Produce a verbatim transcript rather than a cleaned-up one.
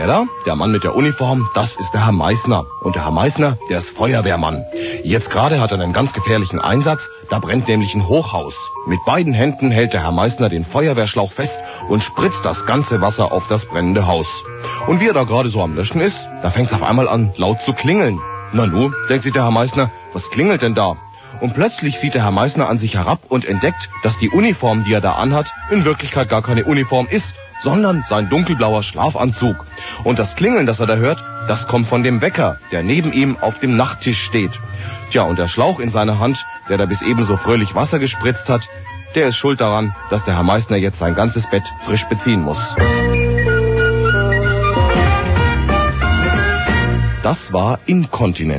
wer da? Der Mann mit der Uniform, das ist der Herr Meißner. Und der Herr Meißner, der ist Feuerwehrmann. Jetzt gerade hat er einen ganz gefährlichen Einsatz. Da brennt nämlich ein Hochhaus. Mit beiden Händen hält der Herr Meißner den Feuerwehrschlauch fest und spritzt das ganze Wasser auf das brennende Haus. Und wie er da gerade so am Löschen ist, da fängt es auf einmal an, laut zu klingeln. Na nu, denkt sich der Herr Meißner, was klingelt denn da? Und plötzlich sieht der Herr Meißner an sich herab und entdeckt, dass die Uniform, die er da anhat, in Wirklichkeit gar keine Uniform ist, sondern sein dunkelblauer Schlafanzug. Und das Klingeln, das er da hört, das kommt von dem Wecker, der neben ihm auf dem Nachttisch steht. Tja, und der Schlauch in seiner Hand, der da bis eben so fröhlich Wasser gespritzt hat, der ist schuld daran, dass der Herr Meißner jetzt sein ganzes Bett frisch beziehen muss. Das war Inkontinent.